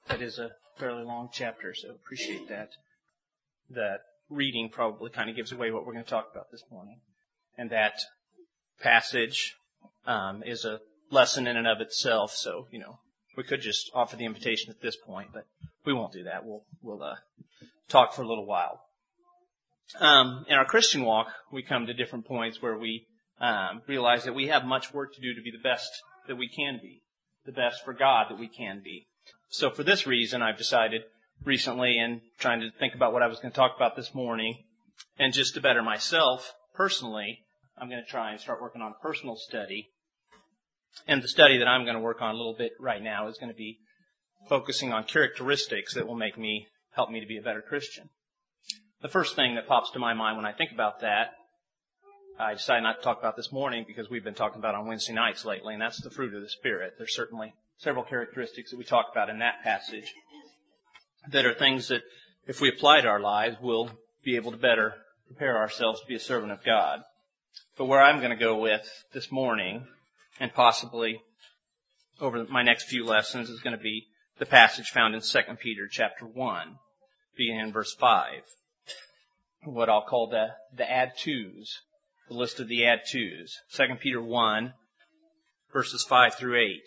That is a fairly long chapter, so appreciate that. That reading probably kind of gives away what we're going to talk about this morning. And that passage is a lesson in and of itself, so, we could just offer the invitation at this point, but we won't do that. We'll talk for a little while. In our Christian walk, we come to different points where we realize that we have much work to do to be the best that we can be, the best for God that we can be. So for this reason, I've decided recently, in trying to think about what I was going to talk about this morning, and just to better myself personally, I'm going to try and start working on personal study. And the study that I'm going to work on a little bit right now is going to be focusing on characteristics that will help me to be a better Christian. The first thing that pops to my mind when I think about that, I decided not to talk about this morning because we've been talking about on Wednesday nights lately, and that's the fruit of the Spirit. There's certainly several characteristics that we talk about in that passage that are things that, if we apply to our lives, we'll be able to better prepare ourselves to be a servant of God. But where I'm going to go with this morning, and possibly over my next few lessons, is going to be the passage found in 2 Peter chapter 1, beginning in verse 5. What I'll call the add-tos, the list of the add-tos. 2 Peter 1, verses 5 through 8.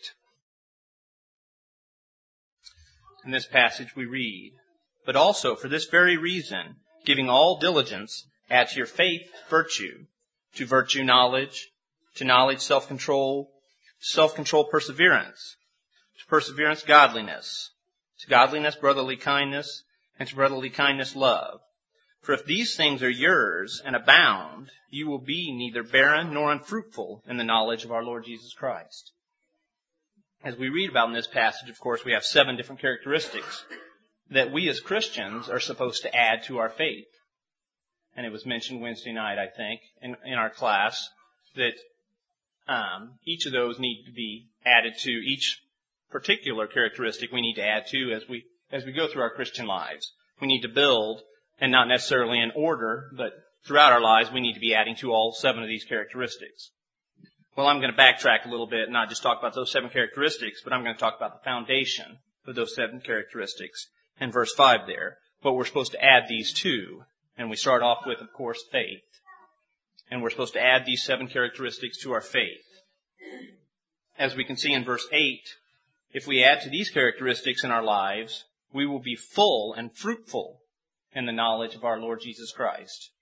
In this passage we read, "But also for this very reason, giving all diligence, add to your faith virtue, to virtue knowledge, to knowledge self-control, to self-control perseverance, to perseverance godliness, to godliness brotherly kindness, and to brotherly kindness love. For if these things are yours and abound, you will be neither barren nor unfruitful in the knowledge of our Lord Jesus Christ." As we read about in this passage, of course, we have 7 different characteristics that we as Christians are supposed to add to our faith. And it was mentioned Wednesday night, I think, in our class, that each of those need to be added to. Each particular characteristic we need to add to as we go through our Christian lives. We need to build, and not necessarily in order, but throughout our lives we need to be adding to all 7 of these characteristics. Well, I'm going to backtrack a little bit and not just talk about those 7 characteristics, but I'm going to talk about the foundation of those 7 characteristics in verse 5 there, what we're supposed to add these to. And we start off with, of course, faith. And we're supposed to add these 7 characteristics to our faith. As we can see in verse 8, if we add to these characteristics in our lives, we will be full and fruitful in the knowledge of our Lord Jesus Christ.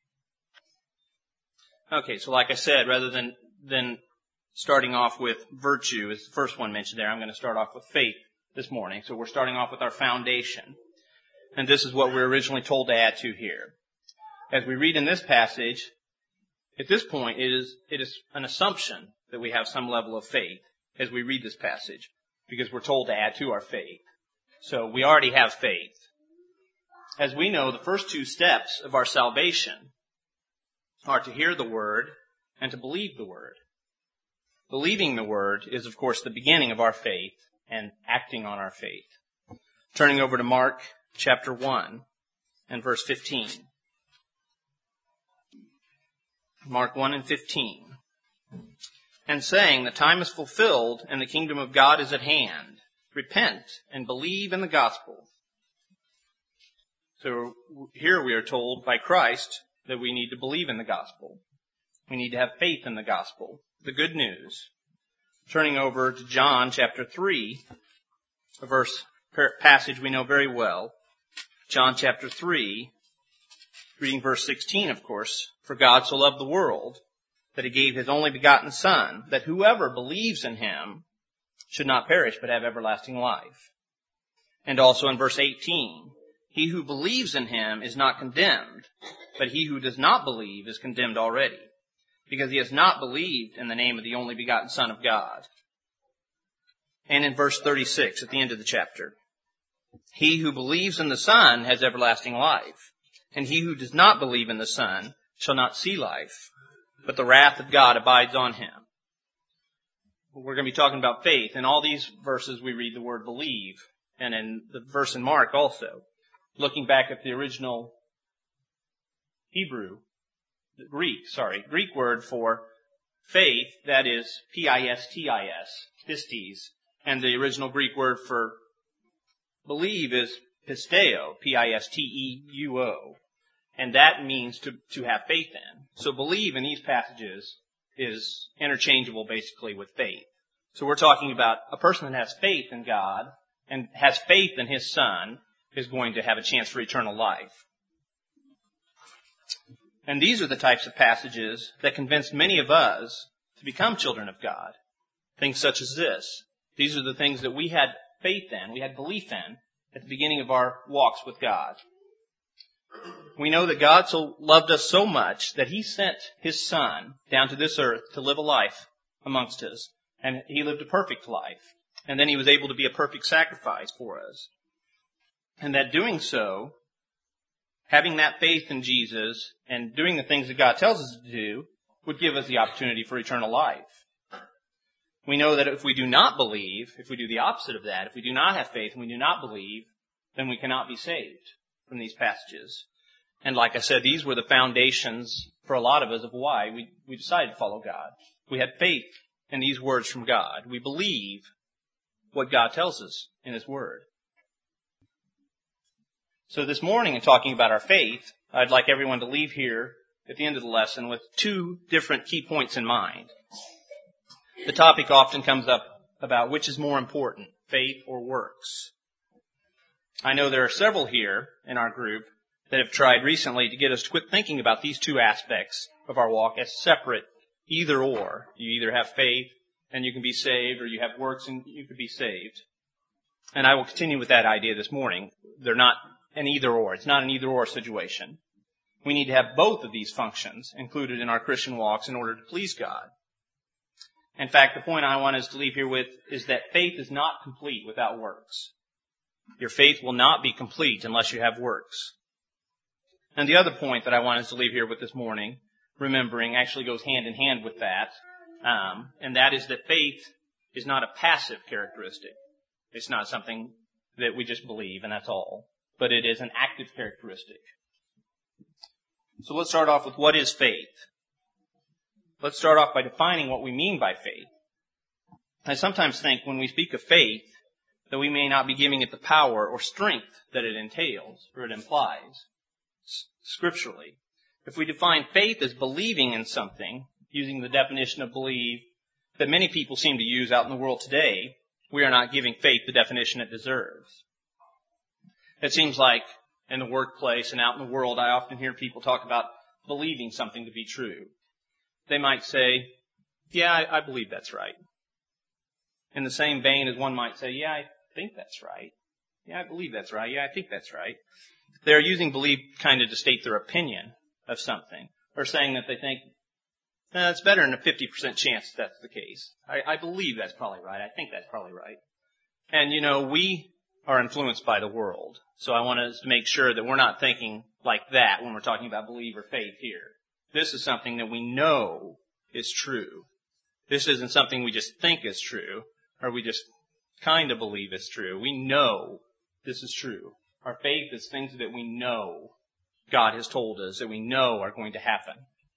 Okay, so like I said, rather than starting off with virtue as the first one mentioned there, I'm going to start off with faith this morning. So we're starting off with our foundation. And this is what we're originally told to add to here. As we read in this passage, at this point, it is an assumption that we have some level of faith as we read this passage, because we're told to add to our faith. So we already have faith. As we know, the first 2 steps of our salvation are to hear the Word and to believe the Word. Believing the Word is, of course, the beginning of our faith and acting on our faith. Turning over to Mark chapter 1 and verse 15. Mark 1 and 15. "And saying, the time is fulfilled and the kingdom of God is at hand. Repent and believe in the gospel." So here we are told by Christ that we need to believe in the gospel. We need to have faith in the gospel, the good news. Turning over to John chapter 3, a passage we know very well. John chapter 3, reading verse 16, of course. "For God so loved the world, that he gave his only begotten Son, that whoever believes in him should not perish, but have everlasting life." And also in verse 18, "He who believes in him is not condemned, but he who does not believe is condemned already, because he has not believed in the name of the only begotten Son of God." And in verse 36, at the end of the chapter, "He who believes in the Son has everlasting life, and he who does not believe in the Son shall not see life, but the wrath of God abides on him." We're going to be talking about faith. In all these verses we read the word believe, and in the verse in Mark also. Looking back at the original Greek word for faith, that is pistis, pistis, and the original Greek word for believe is pisteo, P-I-S-T-E-U-O, and that means to have faith in. So believe in these passages is interchangeable basically with faith. So we're talking about a person that has faith in God and has faith in His Son is going to have a chance for eternal life. And these are the types of passages that convinced many of us to become children of God. Things such as this. These are the things that we had faith in, we had belief in at the beginning of our walks with God. We know that God so loved us so much that He sent His Son down to this earth to live a life amongst us. And He lived a perfect life. And then He was able to be a perfect sacrifice for us. And that doing so, having that faith in Jesus and doing the things that God tells us to do would give us the opportunity for eternal life. We know that if we do not believe, if we do the opposite of that, if we do not have faith and we do not believe, then we cannot be saved from these passages. And like I said, these were the foundations for a lot of us of why we decided to follow God. We had faith in these words from God. We believe what God tells us in His Word. So this morning, in talking about our faith, I'd like everyone to leave here at the end of the lesson with two different key points in mind. The topic often comes up about which is more important, faith or works. I know there are several here in our group that have tried recently to get us to quit thinking about these two aspects of our walk as separate, either or. You either have faith and you can be saved, or you have works and you can be saved. And I will continue with that idea this morning. They're not an either or. It's not an either or situation. We need to have both of these functions included in our Christian walks in order to please God. In fact, the point I want us to leave here with is that faith is not complete without works. Your faith will not be complete unless you have works. And the other point that I want us to leave here with this morning, remembering, actually goes hand in hand with that, and that is that faith is not a passive characteristic. It's not something that we just believe and that's all, but it is an active characteristic. So let's start off with what is faith. Let's start off by defining what we mean by faith. I sometimes think when we speak of faith that we may not be giving it the power or strength that it entails or it implies scripturally. If we define faith as believing in something, using the definition of believe that many people seem to use out in the world today, we are not giving faith the definition it deserves. It seems like in the workplace and out in the world, I often hear people talk about believing something to be true. They might say, yeah, I believe that's right. In the same vein as one might say, yeah, I think that's right. Yeah, I believe that's right. Yeah, I think that's right. They're using believe kind of to state their opinion of something, or saying that they think, it's better than a 50% chance that's the case. I believe that's probably right. I think that's probably right. And, we are influenced by the world. So I want us to make sure that we're not thinking like that when we're talking about believe or faith here. This is something that we know is true. This isn't something we just think is true, or we just kind of believe is true. We know this is true. Our faith is things that we know God has told us, that we know are going to happen.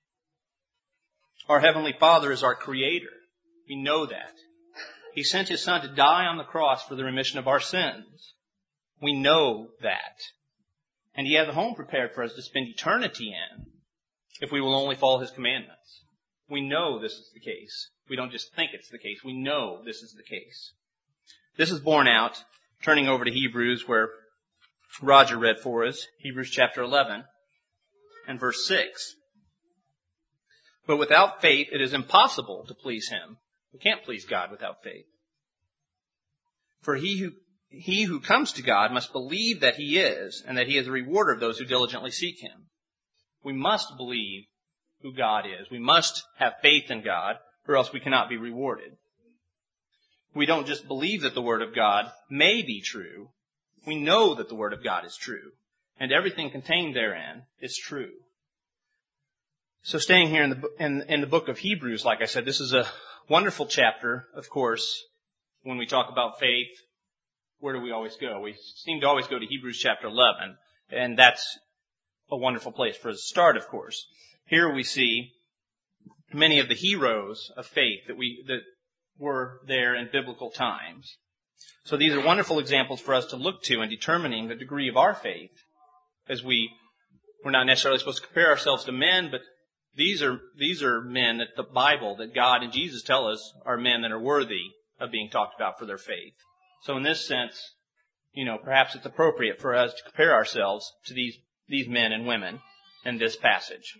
Our Heavenly Father is our Creator. We know that. He sent His Son to die on the cross for the remission of our sins. We know that. And He has a home prepared for us to spend eternity in if we will only follow His commandments. We know this is the case. We don't just think it's the case. We know this is the case. This is borne out, turning over to Hebrews, where Roger read for us, Hebrews chapter 11 and verse 6. But without faith, it is impossible to please Him. We can't please God without faith. For he who comes to God must believe that He is, and that He is a rewarder of those who diligently seek Him. We must believe who God is. We must have faith in God, or else we cannot be rewarded. We don't just believe that the Word of God may be true. We know that the Word of God is true, and everything contained therein is true. So staying here in the book of Hebrews, like I said, this is a wonderful chapter. Of course, when we talk about faith, where do we always go? We seem to always go to Hebrews chapter 11, and that's a wonderful place for us to start, of course. Here we see many of the heroes of faith that were there in biblical times. So these are wonderful examples for us to look to in determining the degree of our faith, as we're not necessarily supposed to compare ourselves to men, but these are men that the Bible, that God and Jesus tell us are men that are worthy of being talked about for their faith. So in this sense, perhaps it's appropriate for us to compare ourselves to these men and women in this passage.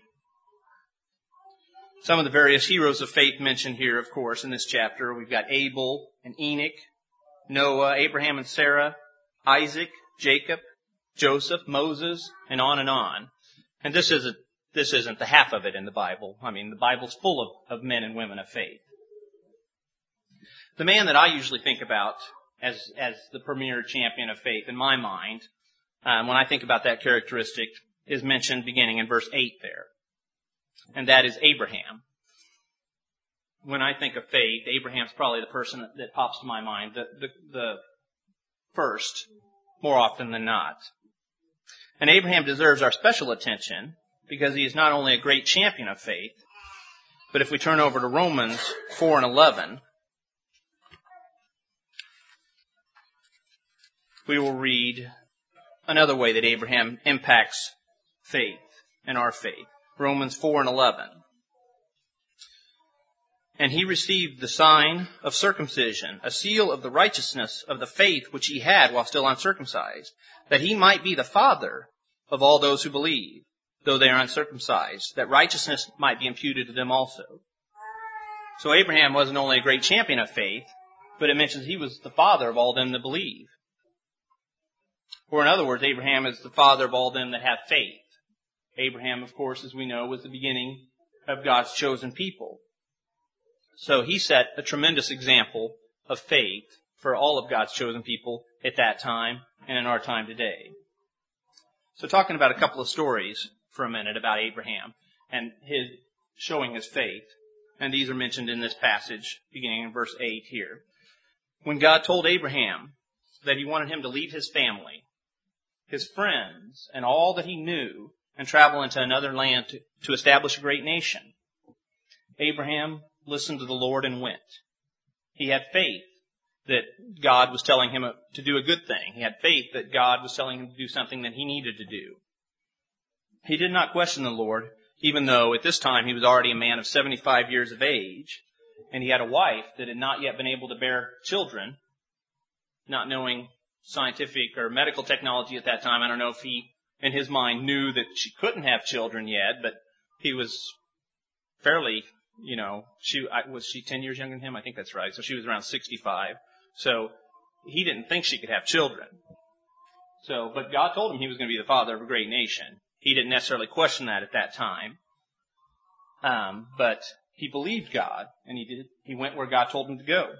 Some of the various heroes of faith mentioned here, of course, in this chapter, we've got Abel and Enoch, Noah, Abraham and Sarah, Isaac, Jacob, Joseph, Moses, and on and on. And this isn't the half of it in the Bible. I mean, the Bible's full of men and women of faith. The man that I usually think about as the premier champion of faith in my mind, when I think about that characteristic, is mentioned beginning in verse 8 there. And that is Abraham. When I think of faith, Abraham's probably the person that pops to my mind, the first, more often than not. And Abraham deserves our special attention because he is not only a great champion of faith, but if we turn over to Romans 4 and 11, we will read another way that Abraham impacts faith and our faith. Romans 4 and 11. And he received the sign of circumcision, a seal of the righteousness of the faith which he had while still uncircumcised, that he might be the father of all those who believe, though they are uncircumcised, that righteousness might be imputed to them also. So Abraham wasn't only a great champion of faith, but it mentions he was the father of all them that believe. Or in other words, Abraham is the father of all them that have faith. Abraham, of course, as we know, was the beginning of God's chosen people. So he set a tremendous example of faith for all of God's chosen people at that time and in our time today. So talking about a couple of stories for a minute about Abraham and his showing his faith. And these are mentioned in this passage beginning in verse 8 here. When God told Abraham that he wanted him to leave his family, his friends, and all that he knew and travel into another land to establish a great nation, Abraham listened to the Lord and went. He had faith that God was telling him to do a good thing. He had faith that God was telling him to do something that he needed to do. He did not question the Lord, even though at this time he was already a man of 75 years of age, and he had a wife that had not yet been able to bear children, not knowing scientific or medical technology at that time. I don't know if he, in his mind, knew that she couldn't have children yet, but he was fairly, was she 10 years younger than him? I think that's right. So she was around 65. So he didn't think she could have children. But God told him he was going to be the father of a great nation. He didn't necessarily question that at that time. But he believed God, and he went where God told him to go.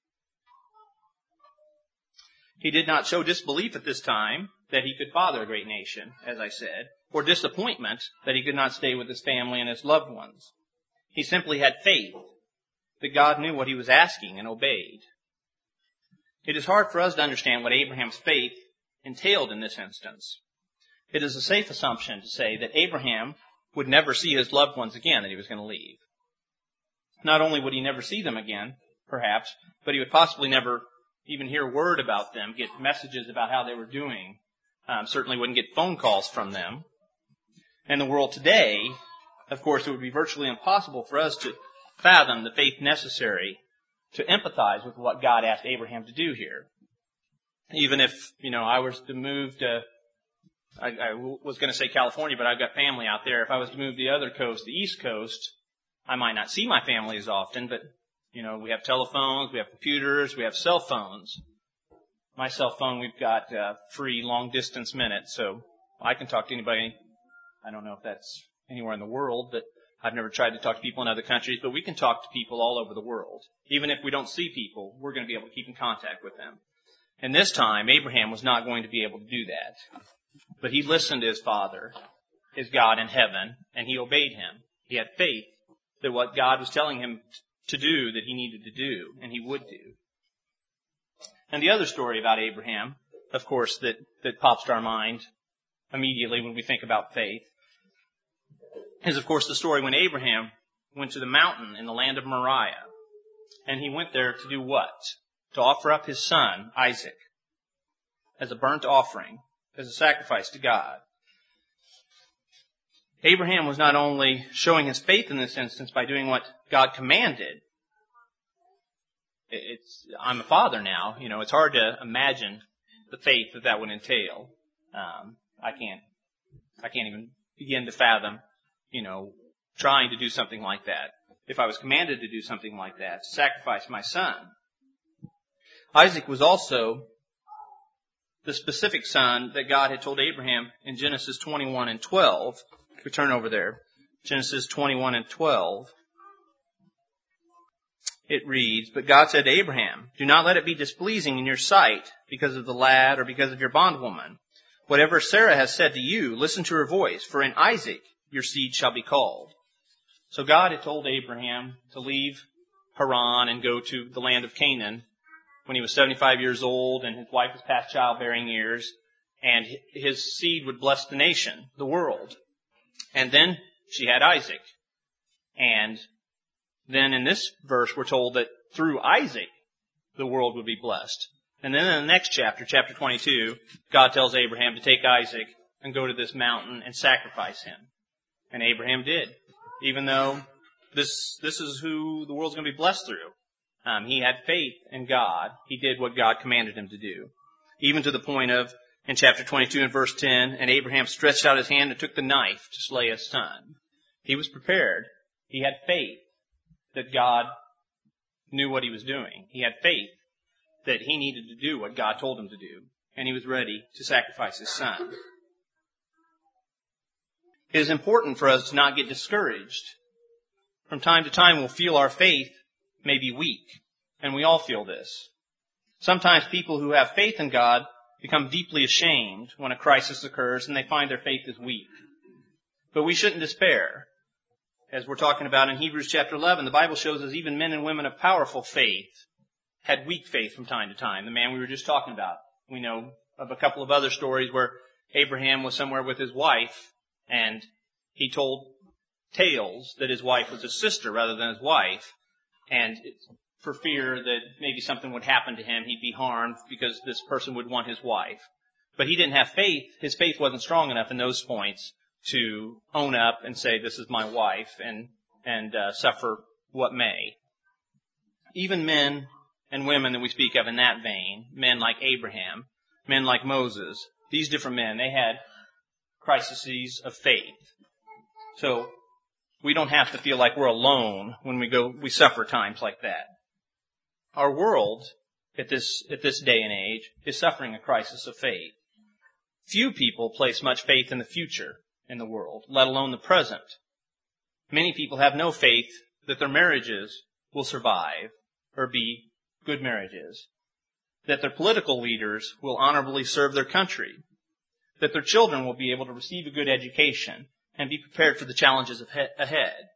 He did not show disbelief at this time that he could father a great nation, as I said, or disappointment that he could not stay with his family and his loved ones. He simply had faith that God knew what he was asking and obeyed. It is hard for us to understand what Abraham's faith entailed in this instance. It is a safe assumption to say that Abraham would never see his loved ones again that he was going to leave. Not only would he never see them again, perhaps, but he would possibly never even hear word about them, get messages about how they were doing. Certainly wouldn't get phone calls from them. In the world today, of course, it would be virtually impossible for us to fathom the faith necessary to empathize with what God asked Abraham to do here. Even if, I was to move to, I was going to say California, but I've got family out there. If I was to move to the other coast, the East Coast, I might not see my family as often, but, we have telephones, we have computers, we have cell phones. My cell phone, we've got free long-distance minutes, so I can talk to anybody. I don't know if that's anywhere in the world, but I've never tried to talk to people in other countries, but we can talk to people all over the world. Even if we don't see people, we're going to be able to keep in contact with them. And this time, Abraham was not going to be able to do that. But he listened to his father, his God in heaven, and he obeyed him. He had faith that what God was telling him to do, that he needed to do, and he would do. And the other story about Abraham, of course, that pops to our mind immediately when we think about faith, is, of course, the story when Abraham went to the mountain in the land of Moriah. And he went there to do what? to offer up his son, Isaac, as a burnt offering, as a sacrifice to God. Abraham was not only showing his faith in this instance by doing what God commanded. I'm a father now, it's hard to imagine the faith that would entail. I can't even begin to fathom, trying to do something like that. If I was commanded to do something like that, to sacrifice my son. Isaac was also the specific son that God had told Abraham in Genesis 21 and 12. If we turn over there, Genesis 21 and 12, it reads, "But God said to Abraham, do not let it be displeasing in your sight because of the lad or because of your bondwoman. Whatever Sarah has said to you, listen to her voice, for in Isaac your seed shall be called." So God had told Abraham to leave Haran and go to the land of Canaan when he was 75 years old and his wife was past childbearing years, and his seed would bless the nation, the world. And then she had Isaac. And then in this verse we're told that through Isaac the world would be blessed. And then in the next chapter, chapter 22, God tells Abraham to take Isaac and go to this mountain and sacrifice him. And Abraham did. Even though this is who the world's going to be blessed through. He had faith in God. He did what God commanded him to do. Even to the point of, in chapter 22 and verse 10, "And Abraham stretched out his hand and took the knife to slay his son." He was prepared. He had faith that God knew what he was doing. He had faith that he needed to do what God told him to do. And he was ready to sacrifice his son. It is important for us to not get discouraged. From time to time, we'll feel our faith may be weak, and we all feel this. Sometimes people who have faith in God become deeply ashamed when a crisis occurs and they find their faith is weak. But we shouldn't despair. As we're talking about in Hebrews chapter 11, the Bible shows us even men and women of powerful faith had weak faith from time to time. The man we were just talking about. We know of a couple of other stories where Abraham was somewhere with his wife, and he told tales that his wife was his sister rather than his wife. And for fear that maybe something would happen to him, he'd be harmed because this person would want his wife. But he didn't have faith. His faith wasn't strong enough in those points to own up and say, this is my wife, and suffer what may. Even men and women that we speak of in that vein, men like Abraham, men like Moses, these different men, they had crises of faith. So we don't have to feel like we're alone when we suffer times like that. Our world at this day and age is suffering a crisis of faith. Few people place much faith in the future in the world, let alone the present. Many people have no faith that their marriages will survive or be good marriages, that their political leaders will honorably serve their country, that their children will be able to receive a good education and be prepared for the challenges ahead.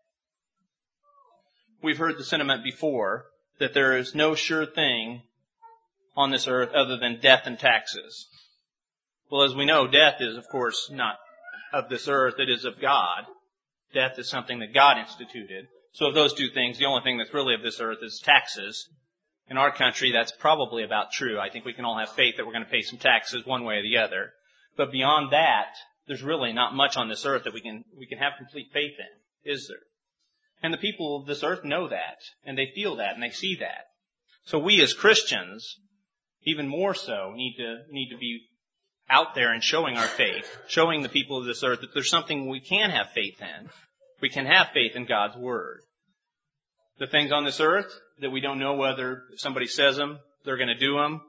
We've heard the sentiment before that there is no sure thing on this earth other than death and taxes. Well, as we know, death is, of course, not of this earth. It is of God. Death is something that God instituted. So of those two things, the only thing that's really of this earth is taxes. In our country, that's probably about true. I think we can all have faith that we're going to pay some taxes one way or the other. But beyond that, there's really not much on this earth that we can have complete faith in, is there? And the people of this earth know that, and they feel that, and they see that. So we as Christians, even more so, need to be out there and showing our faith, showing the people of this earth that there's something we can have faith in. We can have faith in God's Word. The things on this earth that we don't know whether if somebody says them, they're going to do them.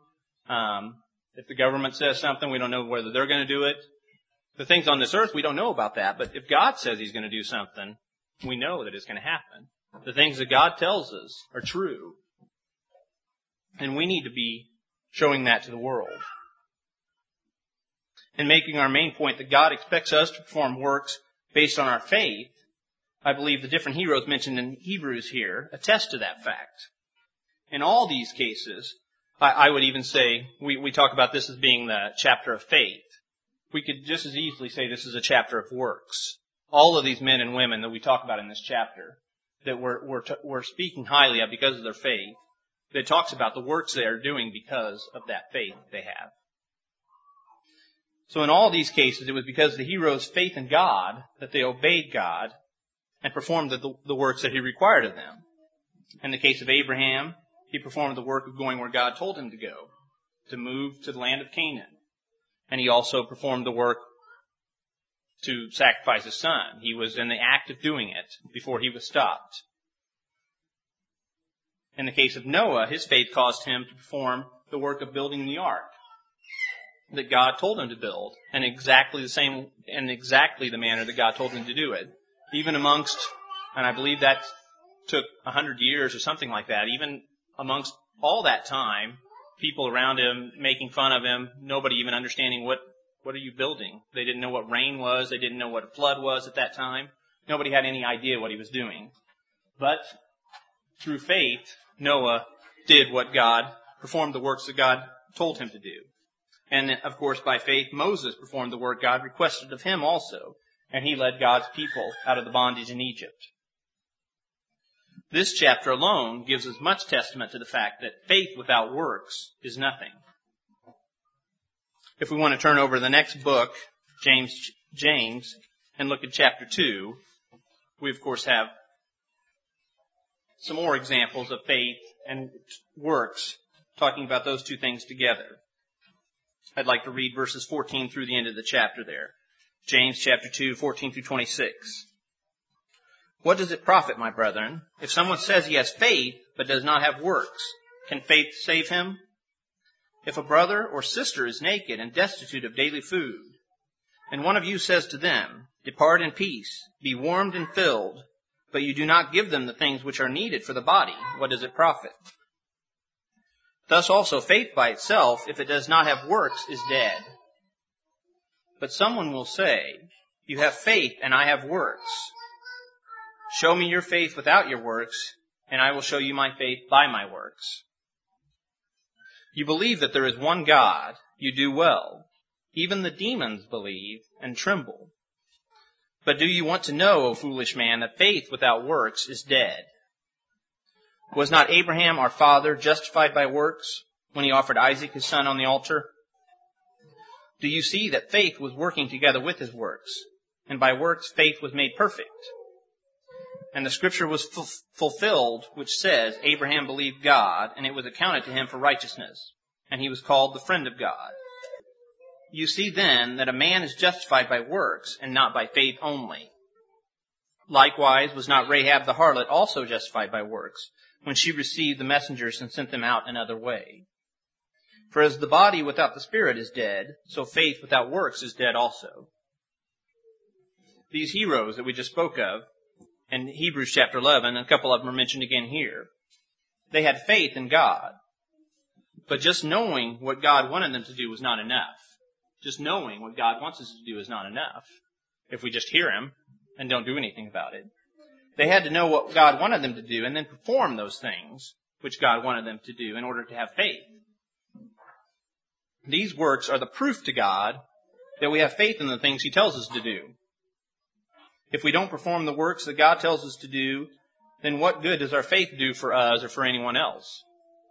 If the government says something, we don't know whether they're going to do it. The things on this earth, we don't know about that. But if God says He's going to do something, we know that it's going to happen. The things that God tells us are true. And we need to be showing that to the world. And making our main point that God expects us to perform works based on our faith, I believe the different heroes mentioned in Hebrews here attest to that fact. In all these cases, I would even say, we talk about this as being the chapter of faith. We could just as easily say this is a chapter of works. All of these men and women that we talk about in this chapter, that we're speaking highly of because of their faith, that talks about the works they are doing because of that faith they have. So in all these cases, it was because the heroes' faith in God that they obeyed God and performed the works that He required of them. In the case of Abraham, he performed the work of going where God told him to go, to move to the land of Canaan. And he also performed the work to sacrifice his son. He was in the act of doing it before he was stopped. In the case of Noah, his faith caused him to perform the work of building the ark that God told him to build, in exactly the manner that God told him to do it. Even amongst, and I believe that took 100 years or something like that, even amongst all that time, people around him making fun of him, nobody even understanding what are you building? They didn't know what rain was. They didn't know what a flood was at that time. Nobody had any idea what he was doing. But through faith, Noah did what God, performed the works that God told him to do. And of course, by faith, Moses performed the work God requested of him also, and he led God's people out of the bondage in Egypt. This chapter alone gives us much testament to the fact that faith without works is nothing. If we want to turn over to the next book, James, and look at chapter 2, we of course have some more examples of faith and works, talking about those two things together. I'd like to read verses 14 through the end of the chapter there. James chapter 2, 14 through 26. What does it profit, my brethren, if someone says he has faith but does not have works? Can faith save him? If a brother or sister is naked and destitute of daily food, and one of you says to them, depart in peace, be warmed and filled, but you do not give them the things which are needed for the body, what does it profit? Thus also faith by itself, if it does not have works, is dead. But someone will say, you have faith and I have works. Show me your faith without your works, and I will show you my faith by my works. You believe that there is one God, you do well. Even the demons believe and tremble. But do you want to know, O foolish man, that faith without works is dead? Was not Abraham our father justified by works when he offered Isaac his son on the altar? Do you see that faith was working together with his works, and by works faith was made perfect? And the scripture was fulfilled, which says, Abraham believed God, and it was accounted to him for righteousness, and he was called the friend of God. You see then that a man is justified by works, and not by faith only. Likewise, was not Rahab the harlot also justified by works, when she received the messengers and sent them out another way? For as the body without the spirit is dead, so faith without works is dead also. These heroes that we just spoke of, in Hebrews chapter 11, and a couple of them are mentioned again here, they had faith in God. But just knowing what God wanted them to do was not enough. Just knowing what God wants us to do is not enough if we just hear Him and don't do anything about it. They had to know what God wanted them to do and then perform those things which God wanted them to do in order to have faith. These works are the proof to God that we have faith in the things He tells us to do. If we don't perform the works that God tells us to do, then what good does our faith do for us or for anyone else?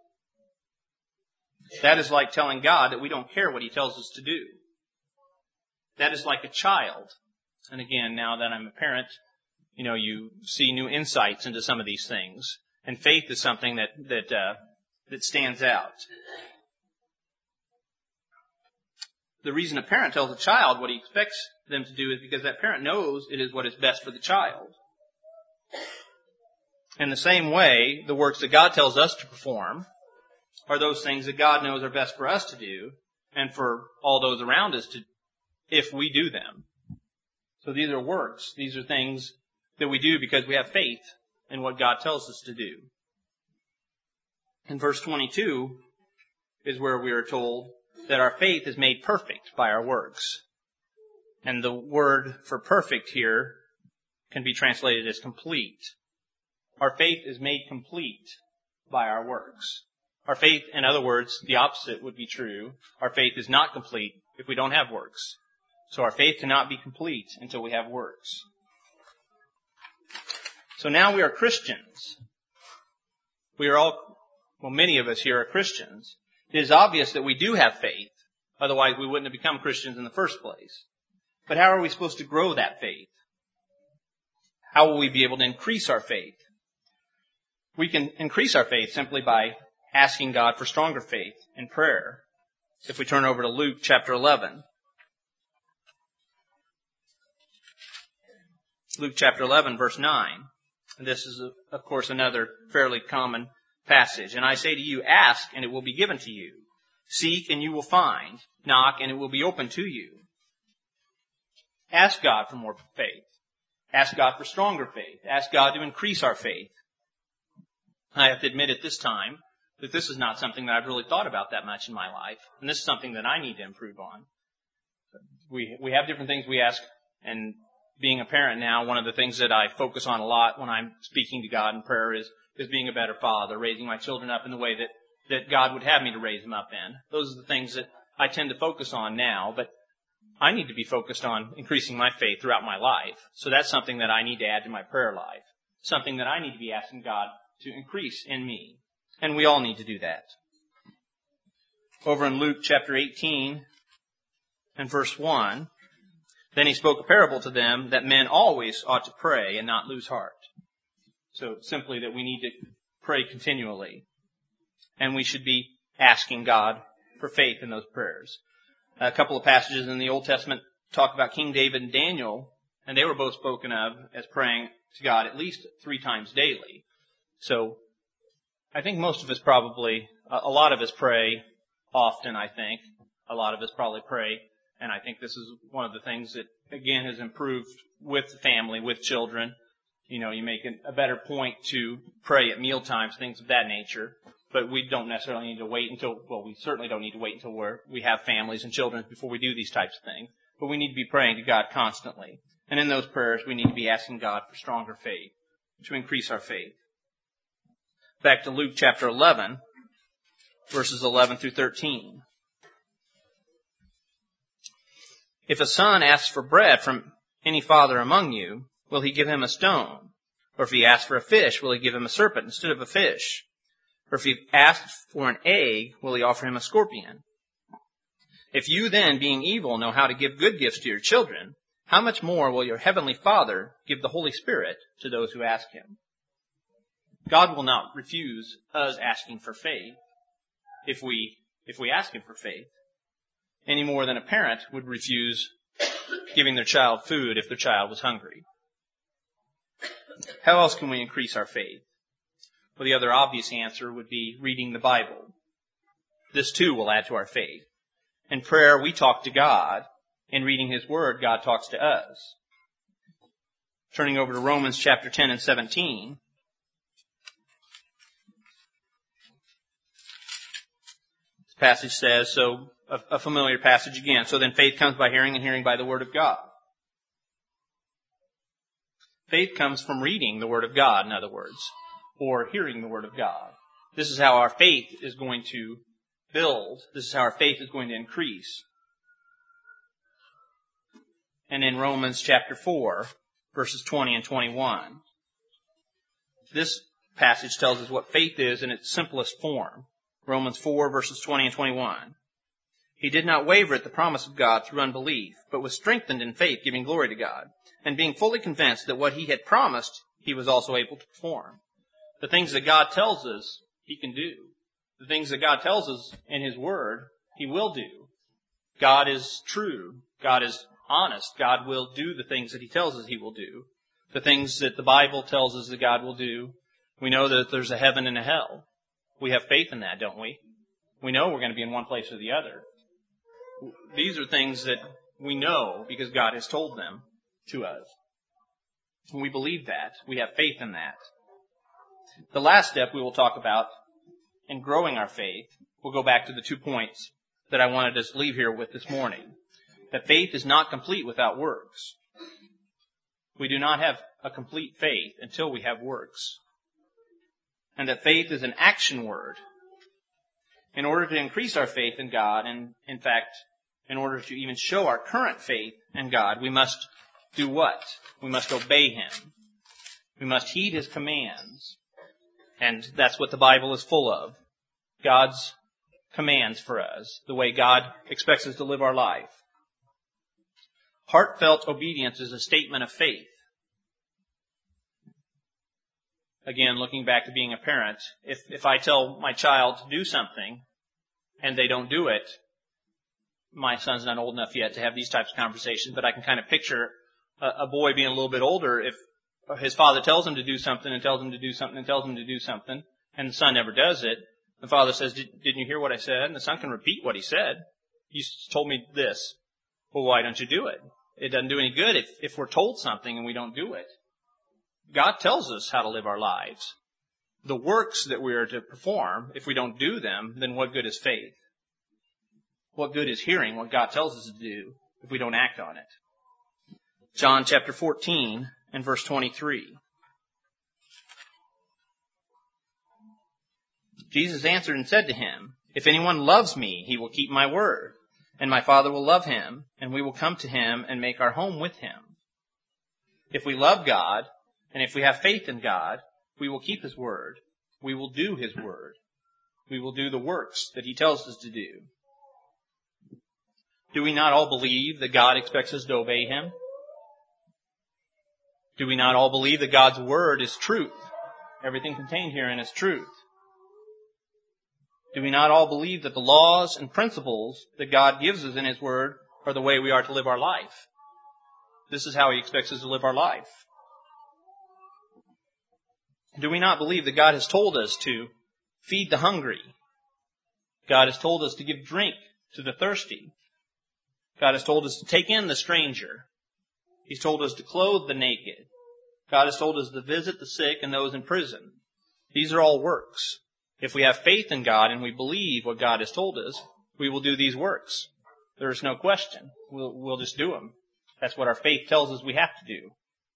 That is like telling God that we don't care what He tells us to do. That is like a child. And again, now that I'm a parent, you see new insights into some of these things. And faith is something that stands out. The reason a parent tells a child what he expects them to do is because that parent knows it is what is best for the child. In the same way, the works that God tells us to perform are those things that God knows are best for us to do and for all those around us to, if we do them. So these are works. These are things that we do because we have faith in what God tells us to do. In verse 22 is where we are told that our faith is made perfect by our works. And the word for perfect here can be translated as complete. Our faith is made complete by our works. Our faith, in other words, the opposite would be true. Our faith is not complete if we don't have works. So our faith cannot be complete until we have works. So now we are Christians. We are all well, many of us here are Christians. It is obvious that we do have faith. Otherwise, we wouldn't have become Christians in the first place. But how are we supposed to grow that faith? How will we be able to increase our faith? We can increase our faith simply by asking God for stronger faith in prayer. If we turn over to Luke chapter 11. Luke chapter 11, verse 9. This is, of course, another fairly common passage. And I say to you, ask, and it will be given to you. Seek, and you will find. Knock, and it will be opened to you. Ask God for more faith. Ask God for stronger faith. Ask God to increase our faith. I have to admit at this time that this is not something that I've really thought about that much in my life. And this is something that I need to improve on. We have different things we ask, and being a parent now, one of the things that I focus on a lot when I'm speaking to God in prayer is being a better father, raising my children up in the way that God would have me to raise them up in. Those are the things that I tend to focus on now, but I need to be focused on increasing my faith throughout my life. So that's something that I need to add to my prayer life. Something that I need to be asking God to increase in me. And we all need to do that. Over in Luke chapter 18 and verse 1, then he spoke a parable to them that men always ought to pray and not lose heart. So simply that we need to pray continually. And we should be asking God for faith in those prayers. A couple of passages in the Old Testament talk about King David and Daniel, and they were both spoken of as praying to God at least 3 times daily. So I think most of us probably, a lot of us pray often, I think. A lot of us probably pray, and I think this is one of the things that, again, has improved with the family, with children. You know, you make a better point to pray at meal times, things of that nature. But we don't necessarily need to wait until, well, we certainly don't need to wait until we have families and children before we do these types of things. But we need to be praying to God constantly. And in those prayers, we need to be asking God for stronger faith, to increase our faith. Back to Luke chapter 11, verses 11 through 13. If a son asks for bread from any father among you, will he give him a stone? Or if he asks for a fish, will he give him a serpent instead of a fish? Or if he asks for an egg, will he offer him a scorpion? If you then, being evil, know how to give good gifts to your children, how much more will your heavenly Father give the Holy Spirit to those who ask him? God will not refuse us asking for faith if we ask him for faith, any more than a parent would refuse giving their child food if their child was hungry. How else can we increase our faith? Well, the other obvious answer would be reading the Bible. This too will add to our faith. In prayer, we talk to God. In reading his word, God talks to us. Turning over to Romans chapter 10 and 17. This passage says, so a familiar passage again. So then faith comes by hearing, and hearing by the word of God. Faith comes from reading the word of God, in other words, or hearing the word of God. This is how our faith is going to build. This is how our faith is going to increase. And in Romans chapter 4, verses 20 and 21, this passage tells us what faith is in its simplest form. Romans 4, verses 20 and 21. He did not waver at the promise of God through unbelief, but was strengthened in faith, giving glory to God, and being fully convinced that what he had promised, he was also able to perform. The things that God tells us, he can do. The things that God tells us in his word, he will do. God is true. God is honest. God will do the things that he tells us he will do. The things that the Bible tells us that God will do, we know that there's a heaven and a hell. We have faith in that, don't we? We know we're going to be in one place or the other. These are things that we know because God has told them to us. And we believe that. We have faith in that. The last step we will talk about in growing our faith, we'll go back to the 2 points that I wanted us to leave here with this morning. That faith is not complete without works. We do not have a complete faith until we have works. And that faith is an action word. In order to increase our faith in God, and in fact, in order to even show our current faith in God, we must do what? We must obey him. We must heed his commands. And that's what the Bible is full of. God's commands for us, the way God expects us to live our life. Heartfelt obedience is a statement of faith. Again, looking back to being a parent, if I tell my child to do something and they don't do it, my son's not old enough yet to have these types of conversations, but I can kind of picture a boy being a little bit older if his father tells him to do something and tells him to do something and tells him to do something, and the son never does it. The father says, didn't you hear what I said? And the son can repeat what he said. You told me this. Well, why don't you do it? It doesn't do any good if we're told something and we don't do it. God tells us how to live our lives. The works that we are to perform, if we don't do them, then what good is faith? What good is hearing what God tells us to do if we don't act on it? John chapter 14 and verse 23. Jesus answered and said to him, "If anyone loves me, he will keep my word, and my Father will love him, and we will come to him and make our home with him." If we love God, and if we have faith in God, we will keep His word. We will do His word. We will do the works that He tells us to do. Do we not all believe that God expects us to obey Him? Do we not all believe that God's word is truth? Everything contained herein is truth. Do we not all believe that the laws and principles that God gives us in His word are the way we are to live our life? This is how He expects us to live our life. Do we not believe that God has told us to feed the hungry? God has told us to give drink to the thirsty. God has told us to take in the stranger. He's told us to clothe the naked. God has told us to visit the sick and those in prison. These are all works. If we have faith in God and we believe what God has told us, we will do these works. There is no question. We'll just do them. That's what our faith tells us we have to do.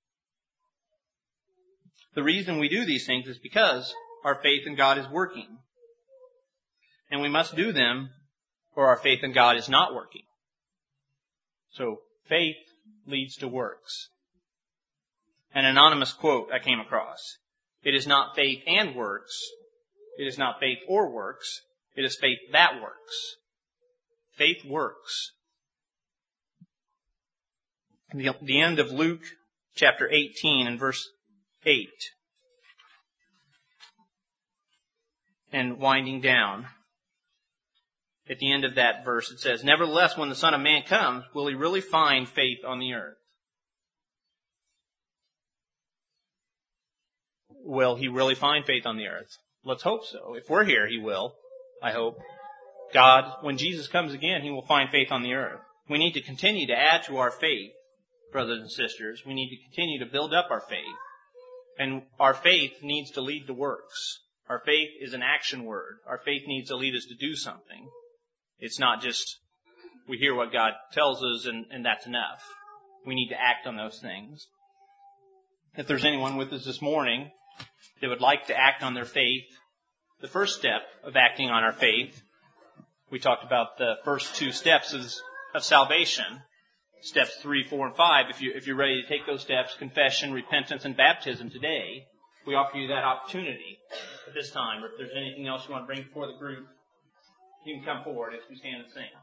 The reason we do these things is because our faith in God is working. And we must do them or our faith in God is not working. So faith leads to works. An anonymous quote I came across. It is not faith and works. It is not faith or works. It is faith that works. Faith works. The end of Luke chapter 18 and verse 8. And winding down. At the end of that verse it says, "Nevertheless, when the Son of Man comes, will He really find faith on the earth?" Will He really find faith on the earth? Let's hope so. If we're here, He will. I hope. God, when Jesus comes again, He will find faith on the earth. We need to continue to add to our faith, brothers and sisters. We need to continue to build up our faith. And our faith needs to lead to works. Our faith is an action word. Our faith needs to lead us to do something. It's not just we hear what God tells us and that's enough. We need to act on those things. If there's anyone with us this morning that would like to act on their faith, the first step of acting on our faith, we talked about the first two steps of salvation, steps 3, 4, and 5. If you're ready to take those steps, confession, repentance, and baptism today, we offer you that opportunity at this time. Or if there's anything else you want to bring before the group, you can come forward as we stand and sing.